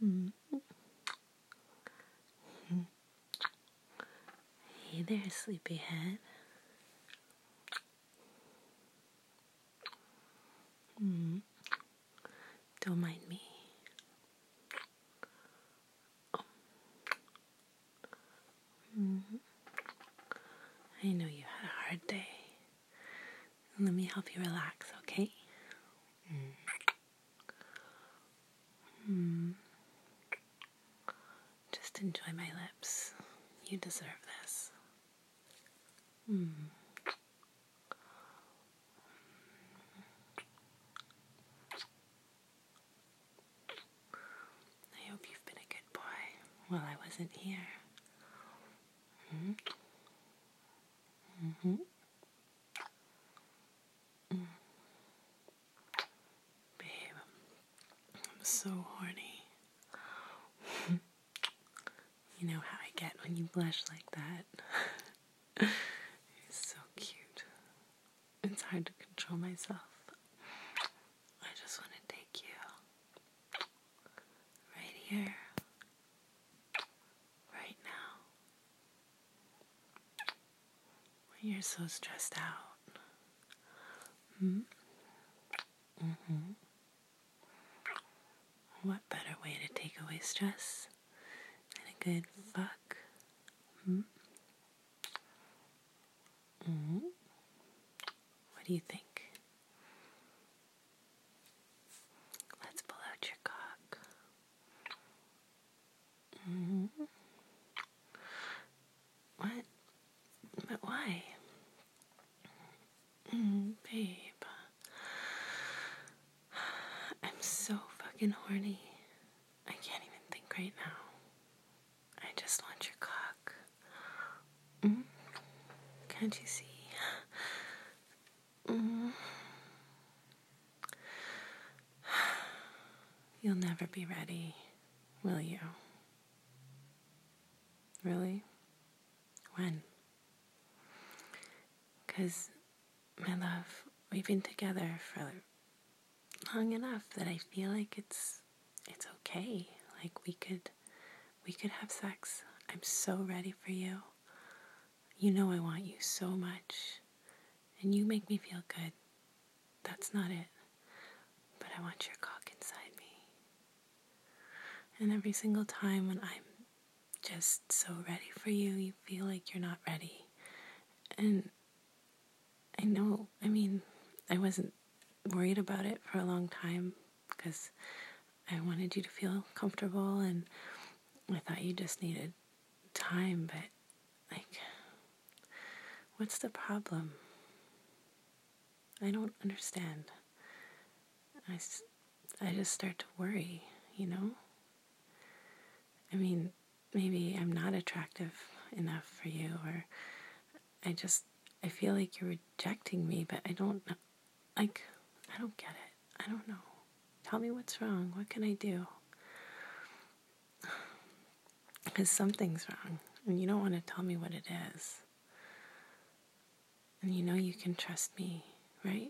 Mm. Hey there, sleepyhead. Don't mind me. I know you had a hard day. Let me help you relax, okay? Just enjoy my lips. You deserve this. I hope you've been a good boy while I wasn't here. Babe, I'm so horny. You know how I get when you blush like that. You're so cute. It's hard to control myself. I just want to take you right here, right now. When you're so stressed out. What better way to take away stress than a good fuck? What do you think? Let's pull out your cock. What? But why? Babe. I'm so fucking horny. I can't even think right now. I just want your cock. Can't you see? You'll never be ready, will you? Really? When? 'Cause, my love, we've been together for long enough that I feel like it's okay. Like we could have sex. I'm so ready for you. You know I want you so much. And you make me feel good. That's not it. But I want your cock inside me. And every single time when I'm just so ready for you, you feel like you're not ready. And I know, I wasn't worried about it for a long time because I wanted you to feel comfortable and I thought you just needed time, but what's the problem? I don't understand. I just start to worry, you know? Maybe I'm not attractive enough for you, or I feel like you're rejecting me, but I don't know. I don't get it. I don't know. Tell me what's wrong. What can I do? Because something's wrong, and you don't want to tell me what it is. And you know you can trust me, right?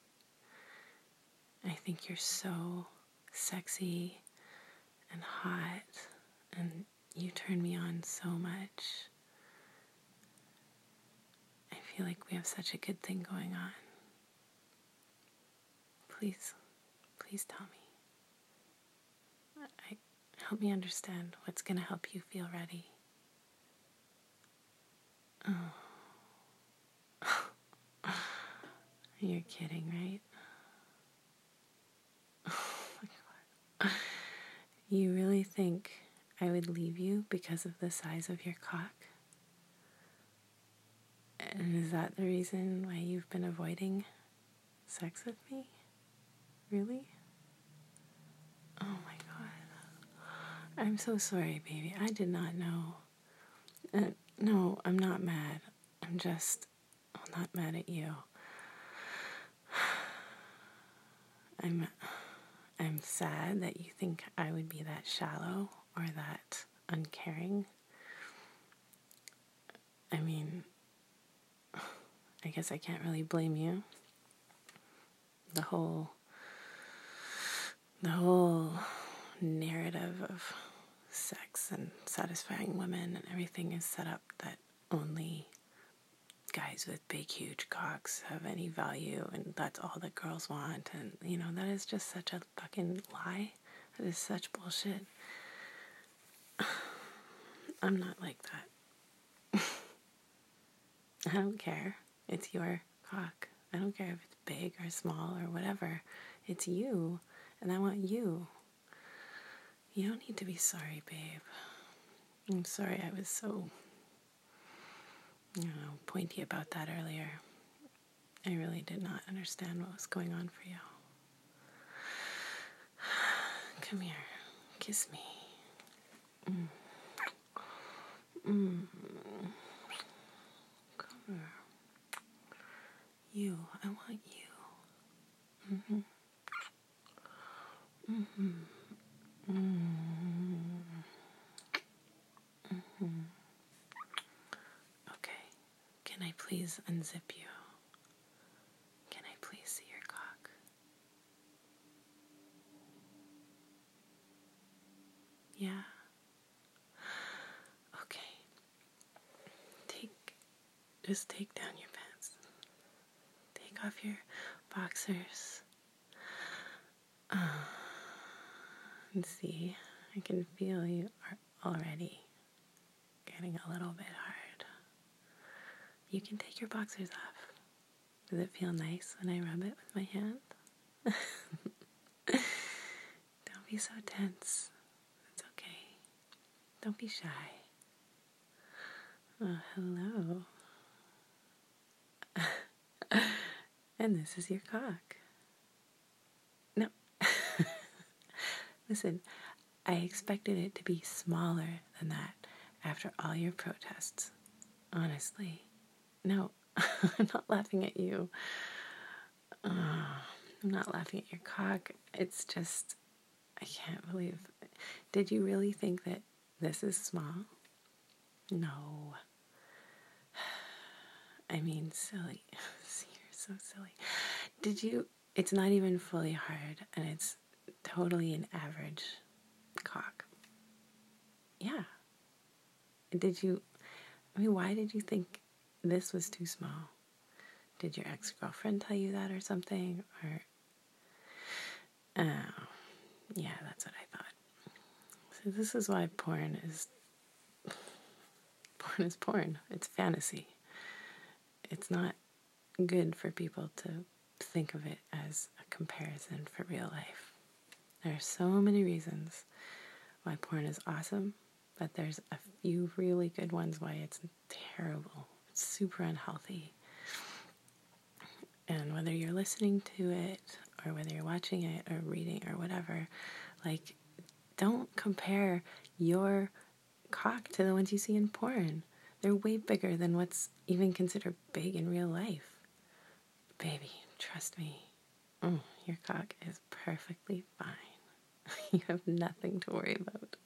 I think you're so sexy and hot, and you turn me on so much. I feel like we have such a good thing going on. Please tell me. Help me understand what's going to help you feel ready. Oh. You're kidding, right? Oh my God. You really think I would leave you because of the size of your cock? And is that the reason why you've been avoiding sex with me? Really? Oh my God. I'm so sorry, baby. I did not know. No, I'm not mad. I'm not mad at you. I'm sad that you think I would be that shallow or that uncaring. I guess I can't really blame you. The whole narrative of sex and satisfying women and everything is set up that only guys with big, huge cocks have any value and that's all that girls want. And, that is just such a fucking lie. That is such bullshit. I'm not like that. I don't care. It's your cock. I don't care if it's big or small or whatever. It's you, and I want you. You don't need to be sorry, babe. I'm sorry I was so, pointy about that earlier. I really did not understand what was going on for you. Come here. Kiss me. Come here. You. I want you. Okay. Can I please unzip you? Can I please see your cock? Yeah. Okay. Just take down your pants. Take off your boxers. And see, I can feel you are already getting a little bit hard. You can take your boxers off. Does it feel nice when I rub it with my hand? Don't be so tense. It's okay. Don't be shy. Oh, hello. And this is your cock. No. Listen, I expected it to be smaller than that after all your protests. Honestly. No, I'm not laughing at you. I'm not laughing at your cock. It's just, I can't believe. Did you really think that this is small? No. I mean, silly. You're so silly. It's not even fully hard, and it's totally an average cock. Yeah. Why did you think this was too small? Did your ex-girlfriend tell you that or something? Or, oh, yeah, that's what I thought. So this is why porn is porn. It's fantasy. It's not good for people to think of it as a comparison for real life. There are so many reasons why porn is awesome, but there's a few really good ones why it's terrible. It's super unhealthy. And whether you're listening to it or whether you're watching it or reading or whatever, don't compare your cock to the ones you see in porn. They're way bigger than what's even considered big in real life. Baby, trust me. Your cock is perfectly fine. You have nothing to worry about.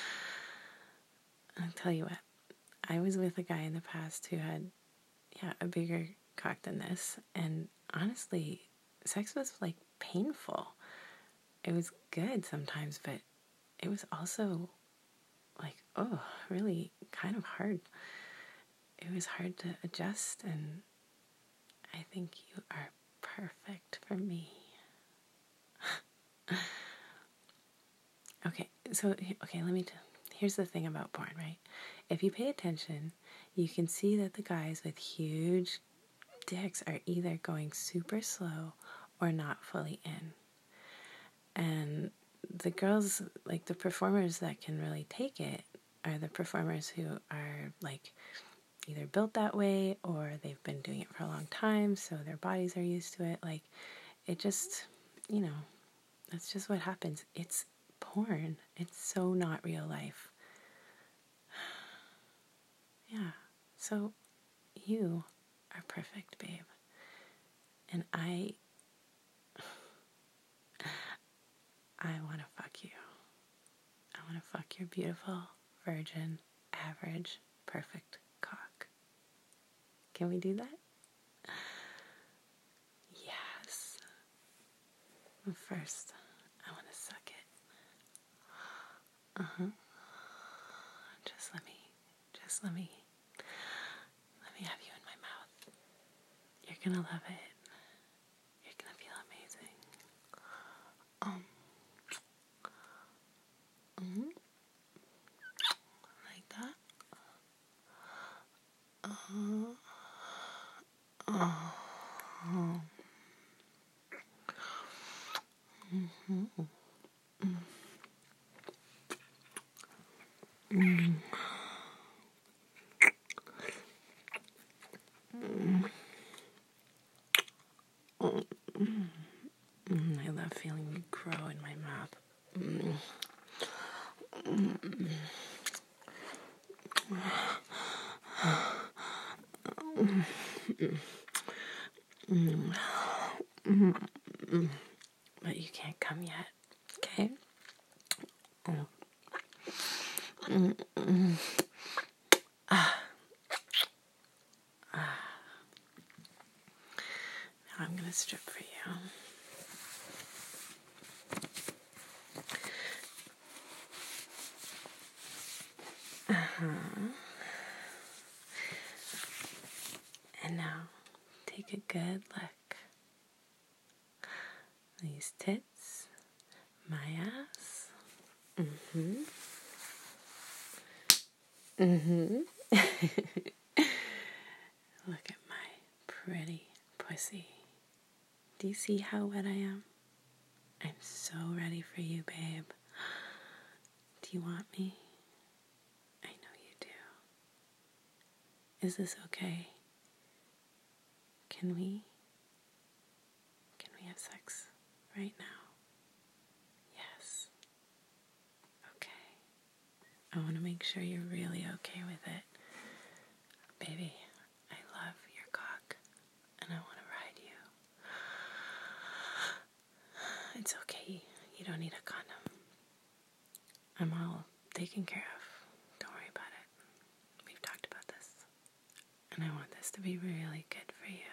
I'll tell you what. I was with a guy in the past who had, a bigger cock than this. And honestly, sex was painful. It was good sometimes, but it was also really kind of hard. It was hard to adjust, and I think you are perfect for me. Here's the thing about porn, right? If you pay attention, you can see that the guys with huge dicks are either going super slow or not fully in. And the girls, the performers that can really take it are the performers who are either built that way or they've been doing it for a long time, so their bodies are used to it. It just, that's just what happens. It's porn. It's so not real life. Yeah. So you are perfect, babe. And I want to fuck you. I want to fuck your beautiful, virgin, average, perfect cock. Can we do that? Yes. But first, I want to suck it. Just let me have you in my mouth. You're gonna love it. You're gonna feel amazing. Like that. I love feeling you grow in my mouth. But you can't come yet, okay? Now I'm gonna strip for you. And now, take a good look. These tits, my ass. Look at my pretty pussy. Do you see how wet I am? I'm so ready for you, babe. Do you want me? I know you do. Is this okay? Can we have sex right now? Yes. Okay. I want to make sure you're really okay with it. Baby, I love your cock and I want to ride you. It's okay. You don't need a condom. I'm all taken care of. Don't worry about it. We've talked about this. And I want this to be really good for you.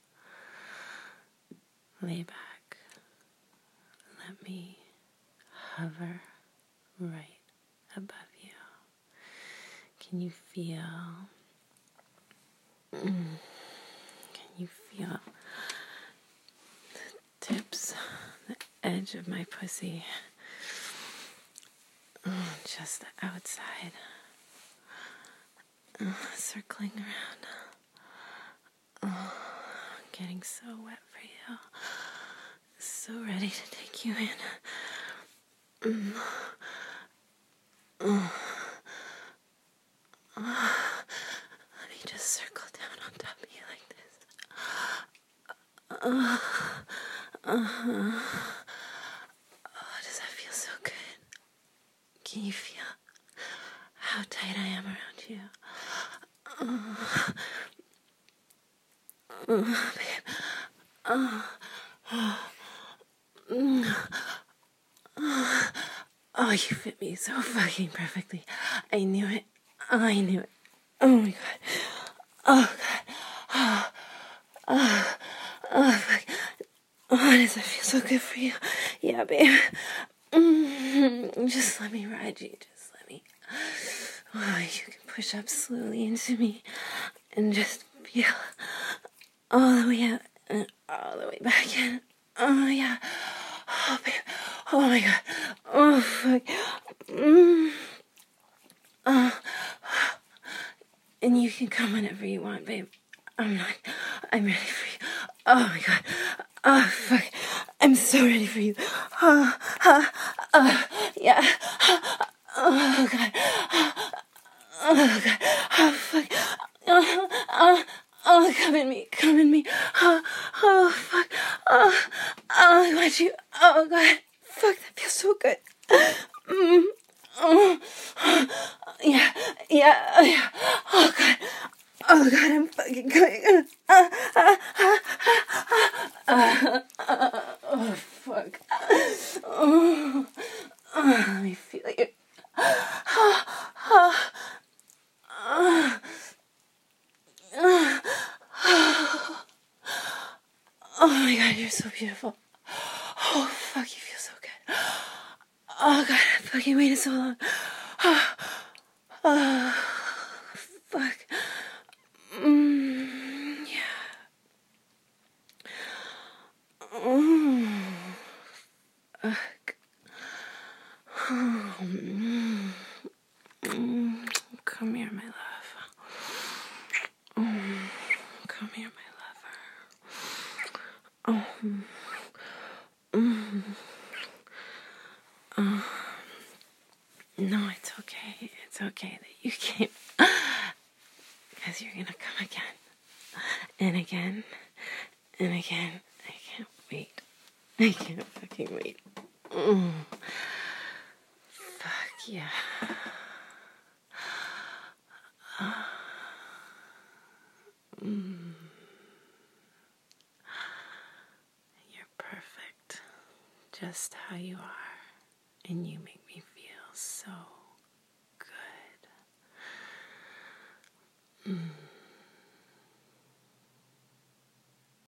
Lay back. Let me hover right above you. Can you feel? Can you feel the tips, the edge of my pussy? Just the outside. Circling around. Getting so wet for you. So ready to take you in. Let me just circle down on top of you like this. Does that feel so good? Can you feel how tight I am around you? Babe. Oh, you fit me so fucking perfectly. I knew it. Oh my god. Oh god. Oh fuck. Oh, does that feel so good for you? Yeah, babe. Just let me ride you. Just let me. Oh, you can push up slowly into me and just feel all the way out and all the way back in. Oh yeah. Oh babe. Oh my god. Oh fuck. And you can come whenever you want, babe. I'm ready for you. Oh my god. Oh fuck. I'm so ready for you. Yeah. Oh god. Oh god. Oh fuck. Oh, come in me. Oh fuck. I want you. Oh god. Fuck, that feels so good. Yeah. Oh god, I'm fucking going. Oh fuck. Let me feel you. Oh my god, you're so beautiful. Oh fuck, you feel so good. Oh God, I fucking waited so long. Oh, fuck. Yeah. Fuck. Come here, my love. Come here, my lover. No, it's okay. It's okay that you came. Because you're gonna come again. And again. And again. I can't wait. I can't fucking wait. Fuck yeah. You're perfect. Just how you are. And you make me feel so good.